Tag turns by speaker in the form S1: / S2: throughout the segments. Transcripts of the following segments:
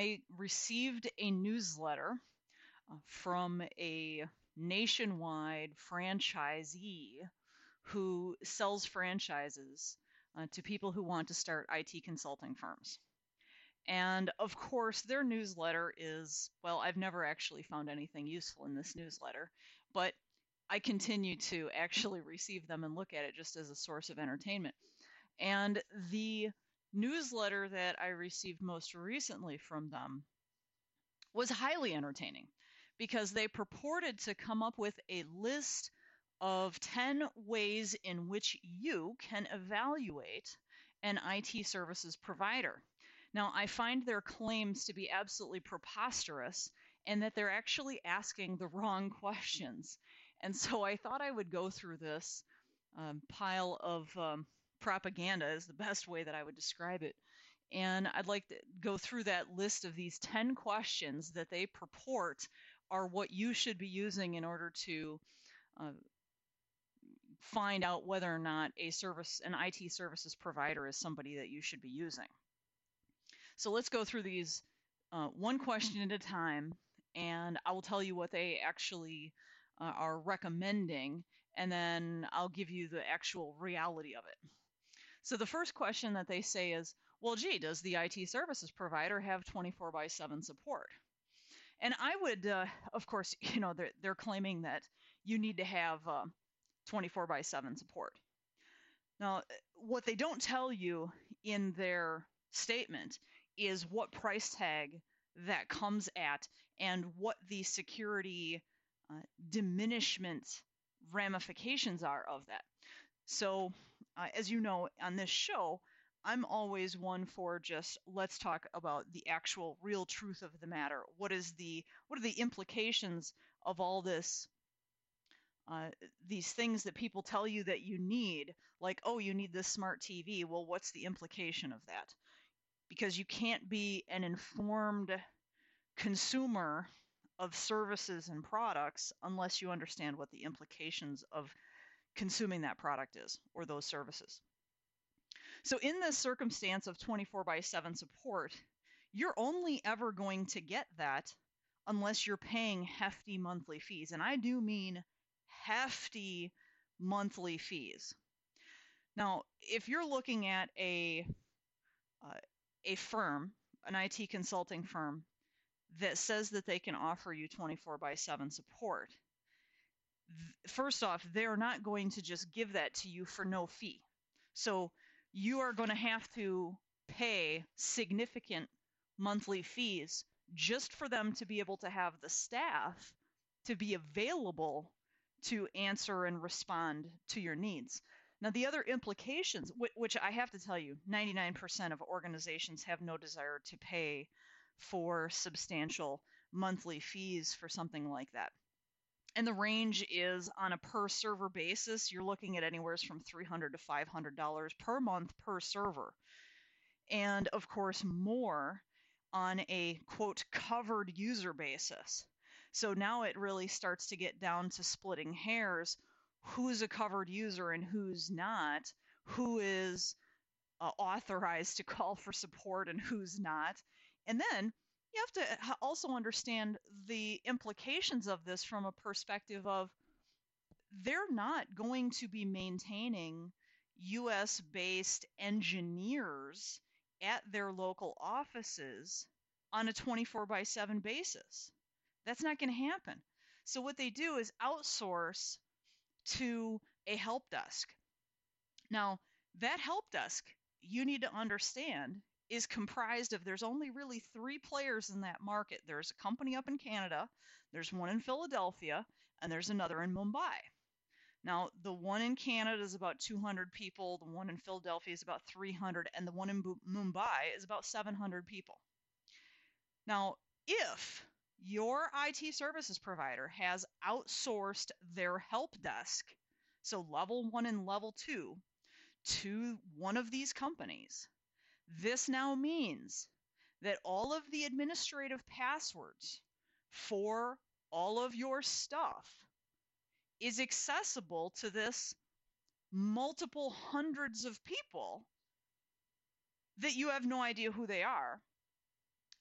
S1: I received a newsletter from a nationwide franchisee who sells franchises to people who want to start IT consulting firms. And of course, their newsletter is, well, I've never actually found anything useful in this newsletter, but I continue to actually receive them and look at it just as a source of entertainment. And the newsletter that I received most recently from them was highly entertaining because they purported to come up with a list of 10 ways in which you can evaluate an IT services provider. Now, I find their claims to be absolutely preposterous and that they're actually asking the wrong questions. And so I thought I would go through this pile of propaganda, is the best way that I would describe it. And I'd like to go through that list of these 10 questions that they purport are what you should be using in order to find out whether or not an IT services provider is somebody that you should be using. So let's go through these one question at a time, and I will tell you what they actually are recommending, and then I'll give you the actual reality of it. So the first question that they say is, well, gee, does the IT services provider have 24/7 support? And I would, of course, they're claiming that you need to have 24/7 support. Now, what they don't tell you in their statement is what price tag that comes at and what the security diminishment ramifications are of that. So, as you know, on this show, I'm always one for just let's talk about the actual real truth of the matter. What are the implications of all this? These things that people tell you that you need, like, oh, you need this smart TV. Well, what's the implication of that? Because you can't be an informed consumer of services and products unless you understand what the implications of consuming that product is or those services. So in this circumstance of 24/7 support, you're only ever going to get that unless you're paying hefty monthly fees. And I do mean hefty monthly fees. Now, if you're looking at a firm, an IT consulting firm, that says that they can offer you 24/7 support, first off, they're not going to just give that to you for no fee. So you are going to have to pay significant monthly fees just for them to be able to have the staff to be available to answer and respond to your needs. Now, the other implications, which I have to tell you, 99% of organizations have no desire to pay for substantial monthly fees for something like that. And the range is on a per server basis. You're looking at anywhere from $300 to $500 per month per server. And of course, more on a quote covered user basis. So now it really starts to get down to splitting hairs. Who's a covered user and who's not? Who is authorized to call for support and who's not? And then you have to also understand the implications of this from a perspective of they're not going to be maintaining US-based engineers at their local offices on a 24/7 basis. That's not going to happen. So what they do is outsource to a help desk. Now, that help desk, you need to understand, is comprised of, there's only really 3 players in that market. There's a company up in Canada, there's one in Philadelphia, and there's another in Mumbai. Now, the one in Canada is about 200 people, the one in Philadelphia is about 300, and the one in Mumbai is about 700 people. Now, if your IT services provider has outsourced their help desk, so level 1 and level 2, to one of these companies, this now means that all of the administrative passwords for all of your stuff is accessible to this multiple hundreds of people that you have no idea who they are.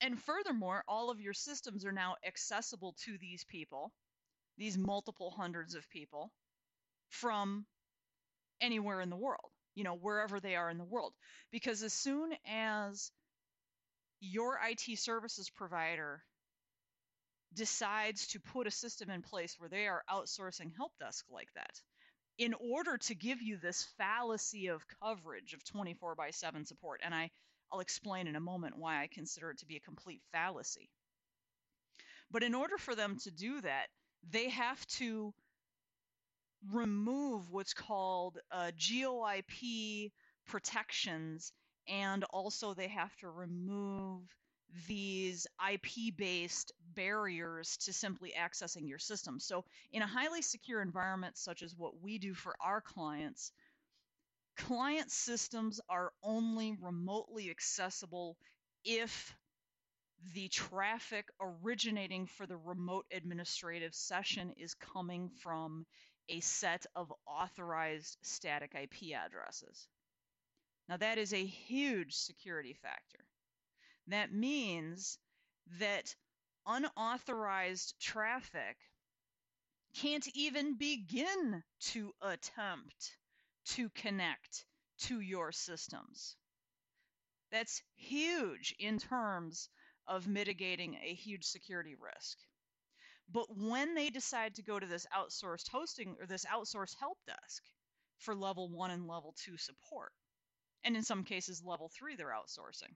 S1: And furthermore, all of your systems are now accessible to these people, these multiple hundreds of people, from anywhere in the world, wherever they are in the world. Because as soon as your IT services provider decides to put a system in place where they are outsourcing help desk like that, in order to give you this fallacy of coverage of 24/7 support, and I'll explain in a moment why I consider it to be a complete fallacy. But in order for them to do that, they have to remove what's called GeoIP protections, and also they have to remove these IP-based barriers to simply accessing your system. So in a highly secure environment such as what we do for our clients, client systems are only remotely accessible if the traffic originating for the remote administrative session is coming from a set of authorized static IP addresses. Now, that is a huge security factor. That means that unauthorized traffic can't even begin to attempt to connect to your systems. That's huge in terms of mitigating a huge security risk. But when they decide to go to this outsourced hosting or this outsourced help desk for level 1 and level 2 support, and in some cases level 3 they're outsourcing,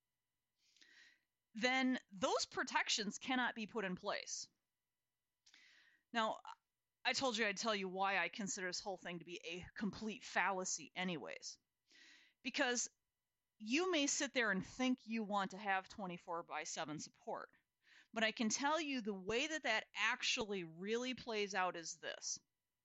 S1: then those protections cannot be put in place. Now, I told you I'd tell you why I consider this whole thing to be a complete fallacy anyways. Because you may sit there and think you want to have 24/7 support, but I can tell you the way that that actually really plays out is this.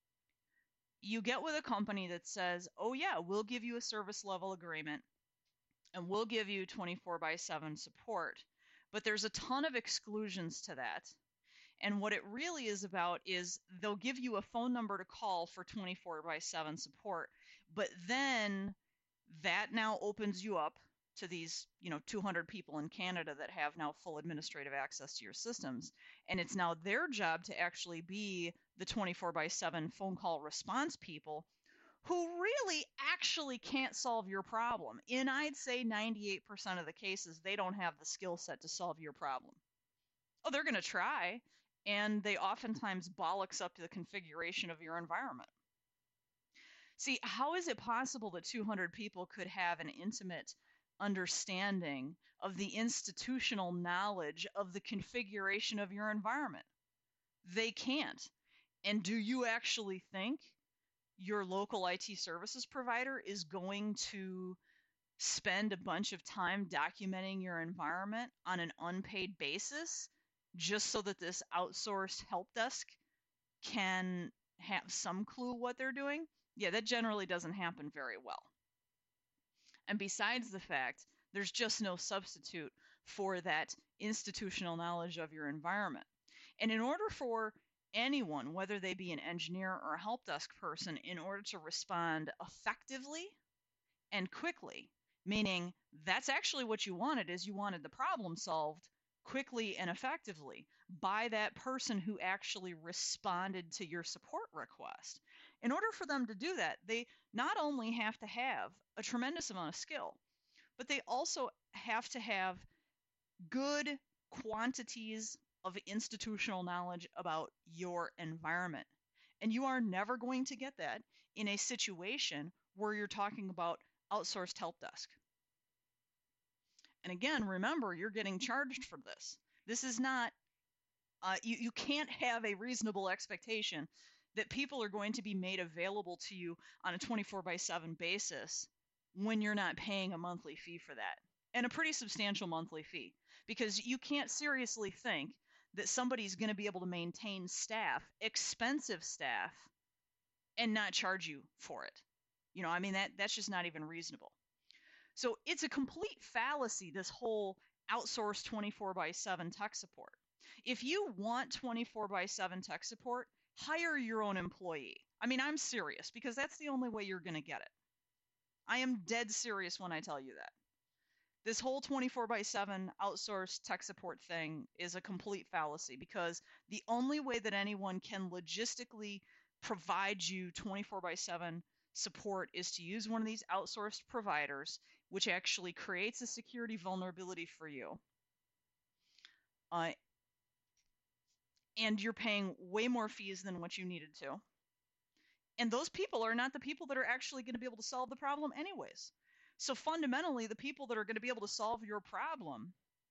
S1: You get with a company that says, oh yeah, we'll give you a service level agreement and we'll give you 24/7 support, but there's a ton of exclusions to that. And what it really is about is they'll give you a phone number to call for 24/7 support, but then that now opens you up to these, 200 people in Canada that have now full administrative access to your systems. And it's now their job to actually be the 24/7 phone call response people who really actually can't solve your problem. In, I'd say, 98% of the cases, they don't have the skill set to solve your problem. Oh, they're going to try, and they oftentimes bollocks up to the configuration of your environment. See, how is it possible that 200 people could have an intimate understanding of the institutional knowledge of the configuration of your environment? They can't. And do you actually think your local IT services provider is going to spend a bunch of time documenting your environment on an unpaid basis just so that this outsourced help desk can have some clue what they're doing? Yeah, that generally doesn't happen very well. And besides the fact, there's just no substitute for that institutional knowledge of your environment. And in order for anyone, whether they be an engineer or a help desk person, in order to respond effectively and quickly, meaning that's actually what you wanted, is you wanted the problem solved quickly and effectively by that person who actually responded to your support request. In order for them to do that, they not only have to have a tremendous amount of skill, but they also have to have good quantities of institutional knowledge about your environment. And you are never going to get that in a situation where you're talking about outsourced help desk. And again, remember, you're getting charged for this. This is not, you can't have a reasonable expectation that people are going to be made available to you on a 24/7 basis when you're not paying a monthly fee for that. And a pretty substantial monthly fee. Because you can't seriously think that somebody's going to be able to maintain staff, expensive staff, and not charge you for it. That's just not even reasonable. So it's a complete fallacy, this whole outsourced 24/7 tech support. If you want 24/7 tech support, hire your own employee. I'm serious, because that's the only way you're going to get it. I am dead serious when I tell you that. This whole 24/7 outsourced tech support thing is a complete fallacy, because the only way that anyone can logistically provide you 24/7 support is to use one of these outsourced providers, which actually creates a security vulnerability for you. Uh, and you're paying way more fees than what you needed to. And those people are not the people that are actually going to be able to solve the problem anyways. So fundamentally, the people that are going to be able to solve your problem,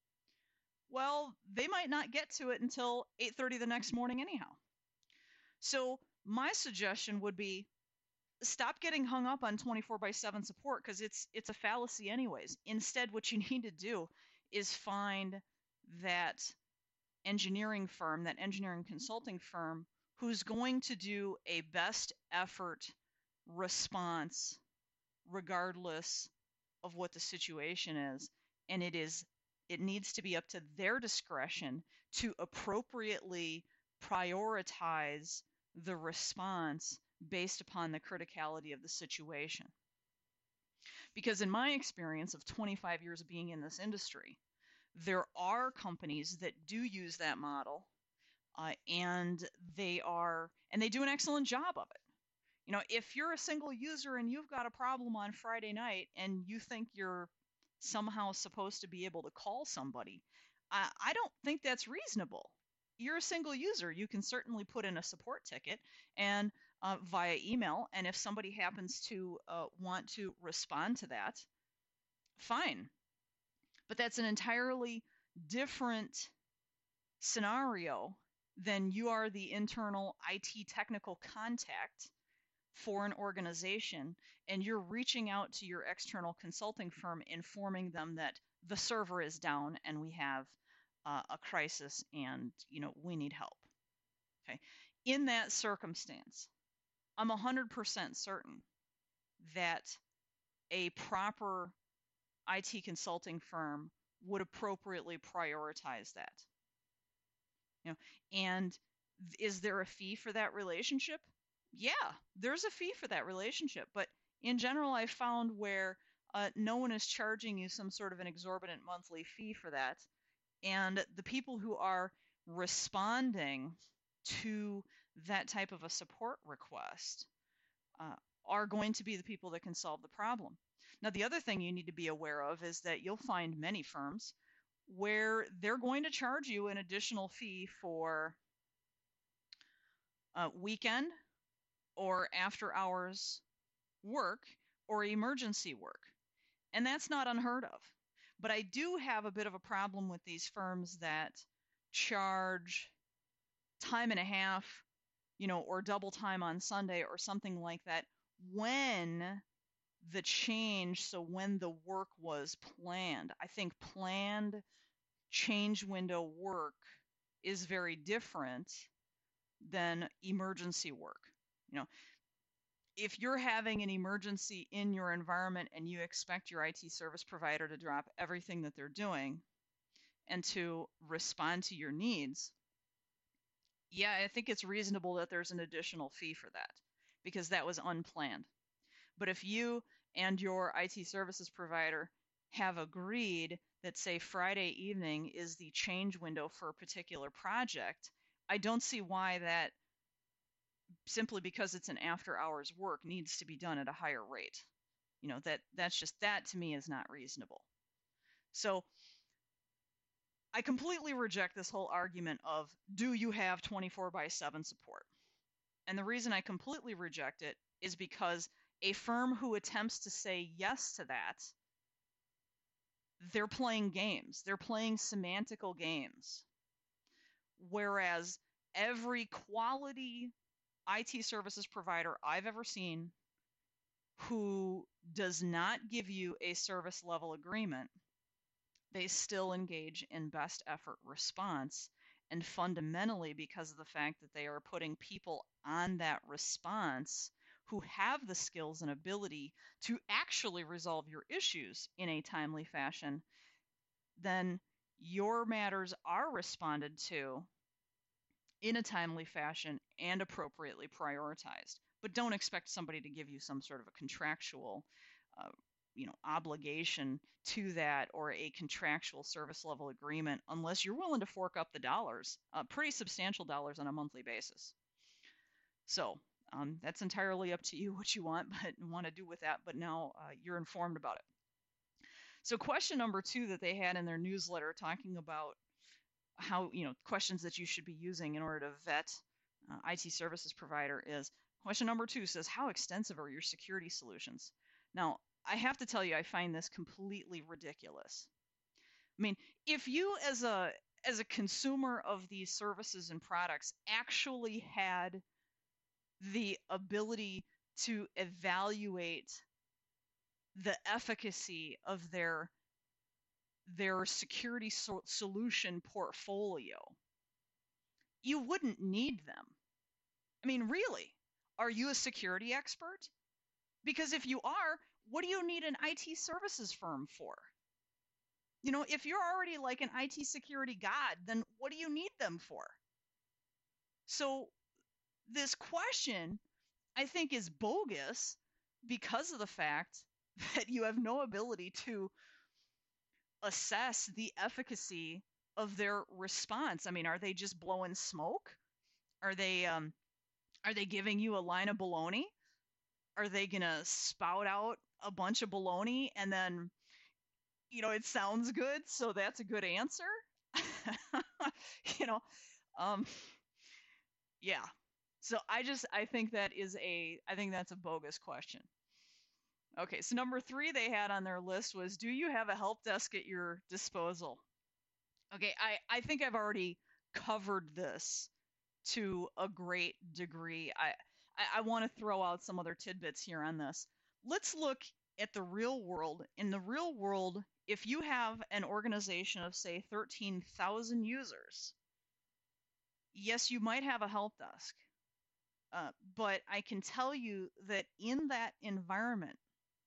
S1: well, they might not get to it until 8:30 the next morning anyhow. So my suggestion would be, stop getting hung up on 24/7 support, because it's a fallacy anyways. Instead, what you need to do is find that engineering firm, that engineering consulting firm, who's going to do a best effort response regardless of what the situation is. And it needs to be up to their discretion to appropriately prioritize the response based upon the criticality of the situation. Because in my experience of 25 years of being in this industry, there are companies that do use that model, and they do an excellent job of it. You know, if you're a single user and you've got a problem on Friday night and you think you're somehow supposed to be able to call somebody, I don't think that's reasonable. You're a single user. You can certainly put in a support ticket and via email, and if somebody happens to want to respond to that, fine. But that's an entirely different scenario than you are the internal IT technical contact for an organization, and you're reaching out to your external consulting firm, informing them that the server is down and we have a crisis, and we need help. Okay, in that circumstance, I'm 100% certain that a proper IT consulting firm would appropriately prioritize that. And is there a fee for that relationship? Yeah, there's a fee for that relationship, but in general, I found where no one is charging you some sort of an exorbitant monthly fee for that, and the people who are responding to that type of a support request uh, are going to be the people that can solve the problem. Now, the other thing you need to be aware of is that you'll find many firms where they're going to charge you an additional fee for weekend or after hours work or emergency work. And that's not unheard of. But I do have a bit of a problem with these firms that charge time and a half, or double time on Sunday or something like that, when the change, so when the work was planned. I think planned change window work is very different than emergency work. If you're having an emergency in your environment and you expect your IT service provider to drop everything that they're doing and to respond to your needs, yeah, I think it's reasonable that there's an additional fee for that, because that was unplanned. But if you and your IT services provider have agreed that, say, Friday evening is the change window for a particular project, I don't see why that, simply because it's an after hours work, needs to be done at a higher rate. That to me is not reasonable. So I completely reject this whole argument of, do you have 24/7 support? And the reason I completely reject it is because a firm who attempts to say yes to that, they're playing games. They're playing semantical games. Whereas every quality IT services provider I've ever seen who does not give you a service level agreement, they still engage in best effort response. And fundamentally, because of the fact that they are putting people on that response who have the skills and ability to actually resolve your issues in a timely fashion, then your matters are responded to in a timely fashion and appropriately prioritized. But don't expect somebody to give you some sort of a contractual obligation to that or a contractual service level agreement unless you're willing to fork up the dollars, pretty substantial dollars on a monthly basis. So that's entirely up to you what you want to do with that, but now you're informed about it. So question number 2 that they had in their newsletter talking about how, questions that you should be using in order to vet IT services provider is question number 2 says, how extensive are your security solutions? Now, I have to tell you, I find this completely ridiculous. I mean, if you as a consumer of these services and products actually had the ability to evaluate the efficacy of their security solution portfolio, you wouldn't need them. I mean, really, are you a security expert? Because if you are, what do you need an IT services firm for? If you're already like an IT security god, then what do you need them for? So this question, I think, is bogus because of the fact that you have no ability to assess the efficacy of their response. I mean, are they just blowing smoke? Are they giving you a line of baloney? Are they gonna spout out a bunch of baloney and then it sounds good, so that's a good answer? you know, um, yeah. So I think that's a bogus question. Okay, so number 3 they had on their list was, do you have a help desk at your disposal? Okay, I think I've already covered this to a great degree. I want to throw out some other tidbits here on this. Let's look at the real world. In the real world, if you have an organization of, say, 13,000 users, yes, you might have a help desk. But I can tell you that in that environment,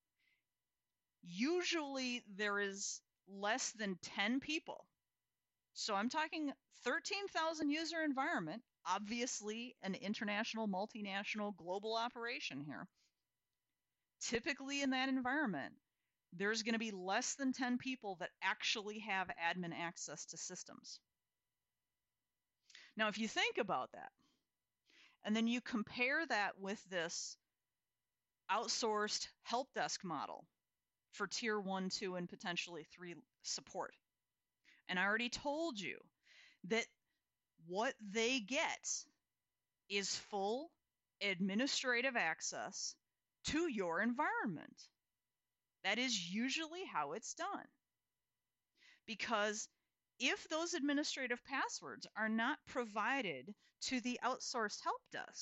S1: usually there is less than 10 people. So I'm talking 13,000 user environment, obviously an international, multinational, global operation here. Typically in that environment, there's going to be less than 10 people that actually have admin access to systems. Now, if you think about that, and then you compare that with this outsourced help desk model for tier 1, 2, and potentially 3 support. And I already told you that what they get is full administrative access to your environment. That is usually how it's done. Because if those administrative passwords are not provided to the outsourced help desk,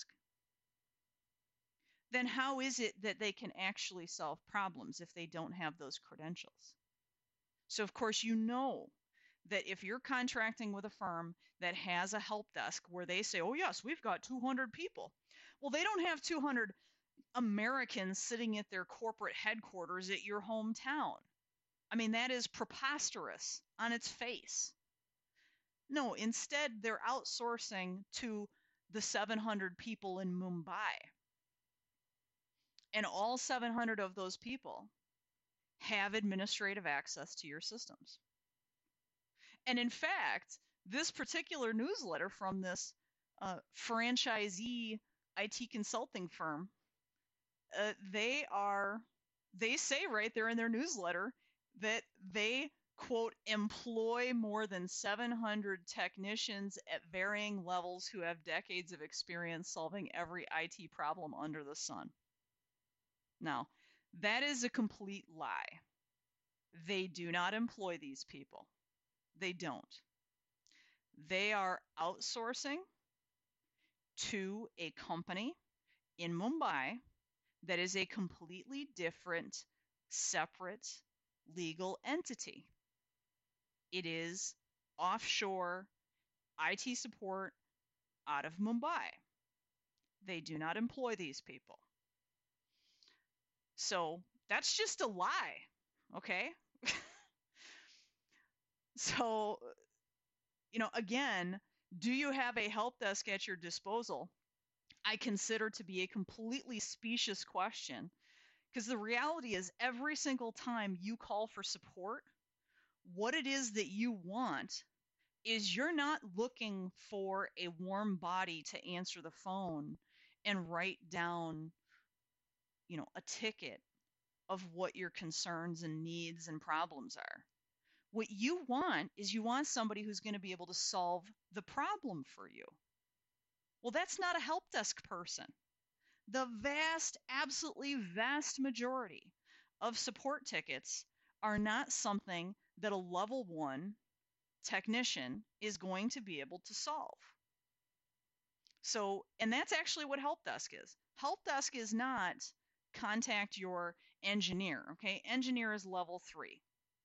S1: then how is it that they can actually solve problems if they don't have those credentials? So, of course, that if you're contracting with a firm that has a help desk where they say, oh, yes, we've got 200 people. Well, they don't have 200 Americans sitting at their corporate headquarters at your hometown. I mean, that is preposterous on its face. No, instead, they're outsourcing to the 700 people in Mumbai. And all 700 of those people have administrative access to your systems. And in fact, this particular newsletter from this franchisee IT consulting firm, they say right there in their newsletter that they, quote, employ more than 700 technicians at varying levels who have decades of experience solving every IT problem under the sun. Now, that is a complete lie. They do not employ these people. They don't. They are outsourcing to a company in Mumbai that is a completely different, separate legal entity. It is offshore IT support out of Mumbai. They do not employ these people. So that's just a lie, okay? So, again, do you have a help desk at your disposal? I consider to be a completely specious question, Because the reality is, every single time you call for support, what it is that you want is you're not looking for a warm body to answer the phone and write down, a ticket of what your concerns and needs and problems are. What you want is you want somebody who's going to be able to solve the problem for you. Well, that's not a help desk person. The vast, absolutely vast majority of support tickets are not something that a level 1 technician is going to be able to solve. So, and that's actually what help desk is. Help desk is not contact your engineer, okay? Engineer is level 3.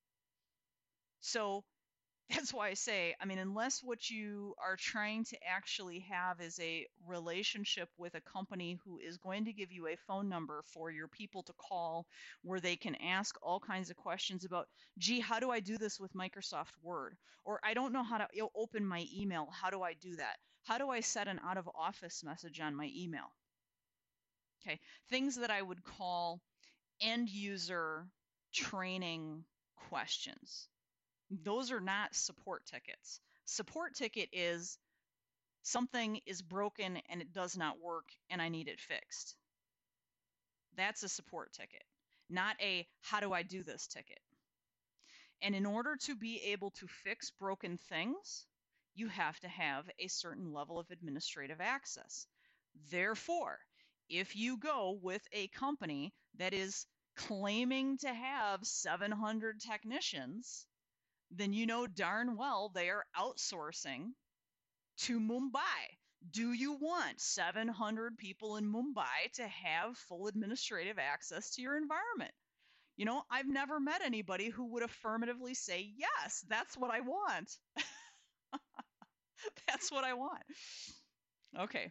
S1: So that's why I say, unless what you are trying to actually have is a relationship with a company who is going to give you a phone number for your people to call where they can ask all kinds of questions about, gee, how do I do this with Microsoft Word? Or I don't know how to open my email. How do I do that? How do I set an out of office message on my email? Okay, things that I would call end user training questions. Those are not support tickets. Support ticket is something is broken and it does not work and I need it fixed. That's a support ticket, not a how do I do this ticket. And in order to be able to fix broken things, you have to have a certain level of administrative access. Therefore, if you go with a company that is claiming to have 700 technicians, then you know darn well they are outsourcing to Mumbai. Do you want 700 people in Mumbai to have full administrative access to your environment? I've never met anybody who would affirmatively say, yes, that's what I want. That's what I want. Okay.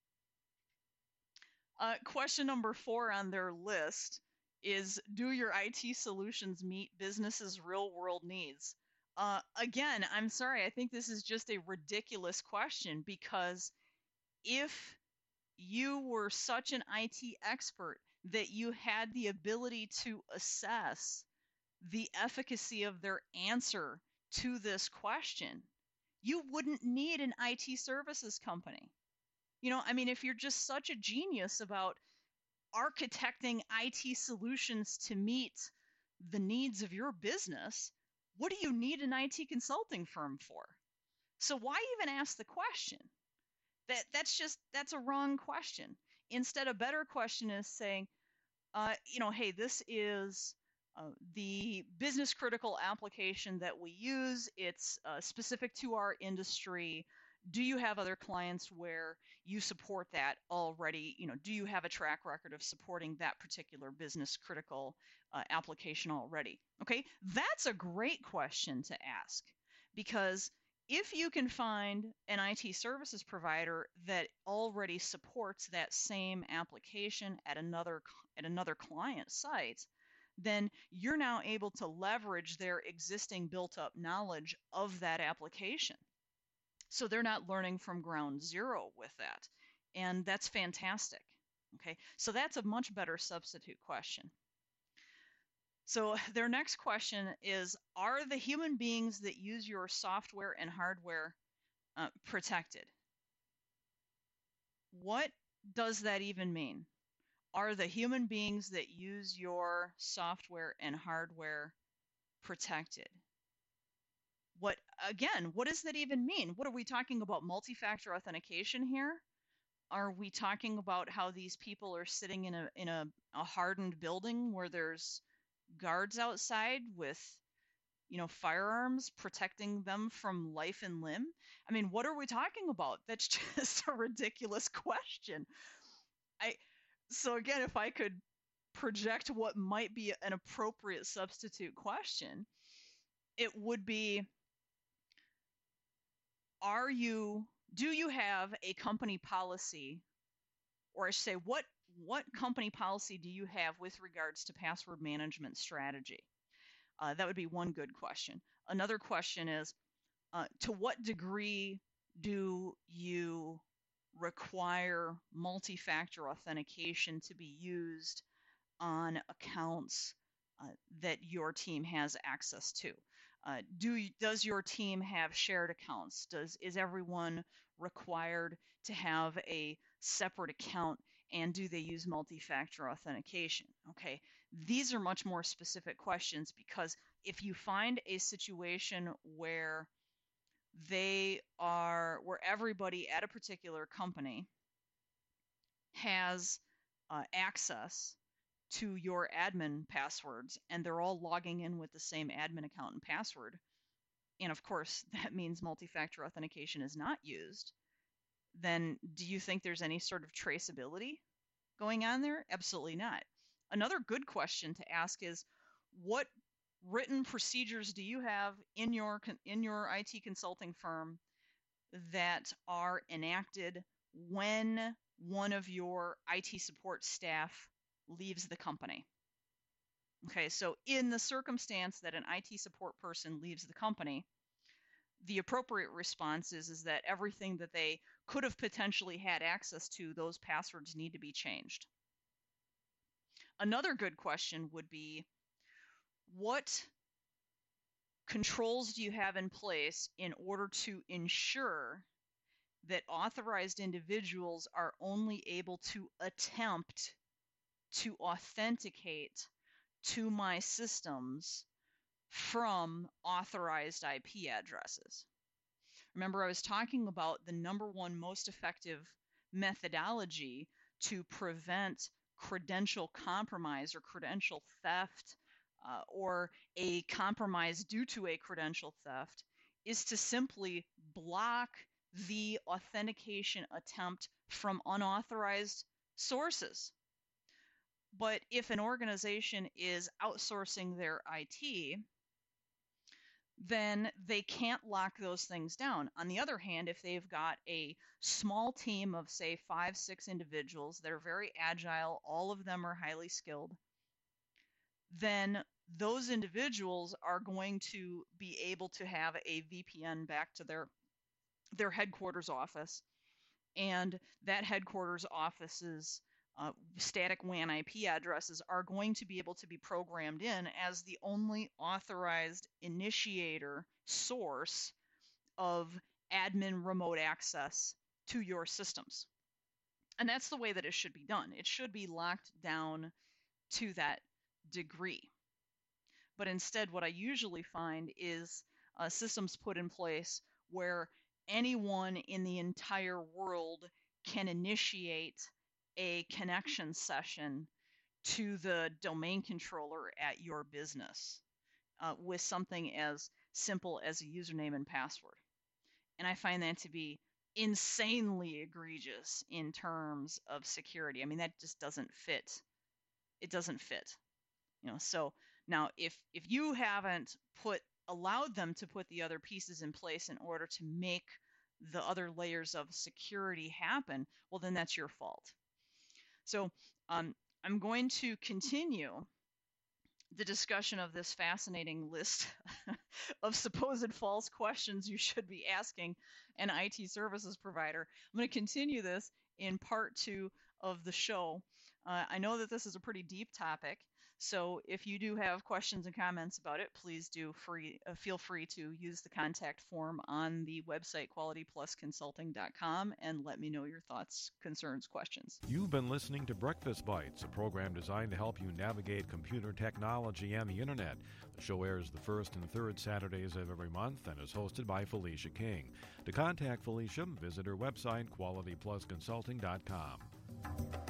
S1: Question number 4 on their list is, do your IT solutions meet businesses' real-world needs? Again, I'm sorry, I think this is just a ridiculous question, because if you were such an IT expert that you had the ability to assess the efficacy of their answer to this question, you wouldn't need an IT services company. If you're just such a genius about architecting IT solutions to meet the needs of your business, what do you need an IT consulting firm for? So why even ask the question? That's a wrong question. Instead, a better question is saying, hey, this is the business critical application that we use. It's specific to our industry. Do you have other clients where you support that already? Do you have a track record of supporting that particular business critical application already? Okay, that's a great question to ask, because if you can find an IT services provider that already supports that same application at another client site, then you're now able to leverage their existing built-up knowledge of that application. So they're not learning from ground zero with that. And that's fantastic. Okay, so that's a much better substitute question. So their next question is, are the human beings that use your software and hardware protected? What does that even mean? Are the human beings that use your software and hardware protected? What does that even mean? What are we talking about? Multi-factor authentication here? Are we talking about how these people are sitting in a hardened building where there's guards outside with firearms protecting them from life and limb? What are we talking about? That's just a ridiculous question. So again, if I could project what might be an appropriate substitute question, it would be, do you have a company policy, or I should say, what company policy do you have with regards to password management strategy? That would be one good question. Another question is, to what degree do you require multi-factor authentication to be used on accounts that your team has access to. Does your team have shared accounts? Is everyone required to have a separate account, and do they use multi-factor authentication? Okay, these are much more specific questions, because if you find a situation where everybody at a particular company has access to your admin passwords, and they're all logging in with the same admin account and password, and of course that means multi-factor authentication is not used, then do you think there's any sort of traceability going on there? Absolutely not. Another good question to ask is, what written procedures do you have in your IT consulting firm that are enacted when one of your IT support staff leaves the company? Okay, so in the circumstance that an IT support person leaves the company, the appropriate response is that everything that they could have potentially had access to, those passwords need to be changed. Another good question would be, what controls do you have in place in order to ensure that authorized individuals are only able to attempt to authenticate to my systems from authorized IP addresses? Remember, I was talking about the number one most effective methodology to prevent credential compromise or credential theft, or a compromise due to a credential theft, is to simply block the authentication attempt from unauthorized sources. But if an organization is outsourcing their IT, then they can't lock those things down. On the other hand, if they've got a small team of, say, 5, 6 individuals that are very agile, all of them are highly skilled, then those individuals are going to be able to have a VPN back to their headquarters office, and that headquarters office's static WAN IP addresses are going to be able to be programmed in as the only authorized initiator source of admin remote access to your systems. And that's the way that it should be done. It should be locked down to that degree. But instead, what I usually find is systems put in place where anyone in the entire world can initiate a connection session to the domain controller at your business with something as simple as a username and password. And I find that to be insanely egregious in terms of security. I mean, that just doesn't fit. It doesn't fit. So now if you haven't allowed them to put the other pieces in place in order to make the other layers of security happen, well, then that's your fault. So I'm going to continue the discussion of this fascinating list of supposed false questions you should be asking an IT services provider. I'm going to continue this in part 2 of the show. I know that this is a pretty deep topic, so if you do have questions and comments about it, please feel free to use the contact form on the website qualityplusconsulting.com and let me know your thoughts, concerns, questions.
S2: You've been listening to Breakfast Bites, a program designed to help you navigate computer technology and the internet. The show airs the first and third Saturdays of every month and is hosted by Felicia King. To contact Felicia, visit her website qualityplusconsulting.com.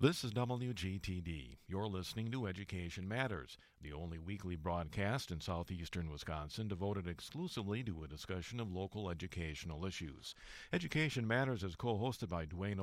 S2: This is WGTD. You're listening to Education Matters, the only weekly broadcast in southeastern Wisconsin devoted exclusively to a discussion of local educational issues. Education Matters is co-hosted by Dwayne